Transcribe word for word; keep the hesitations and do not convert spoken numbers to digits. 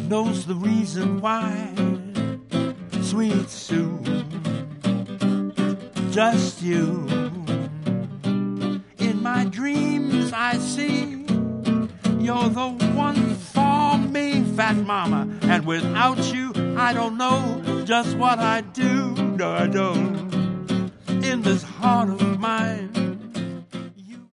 knows the reason why. Sweet Sue, just you. In my dreams I see you're the one for me, fat mama. And without you, I don't know just what I'd do. No, I don't. In this heart of mine,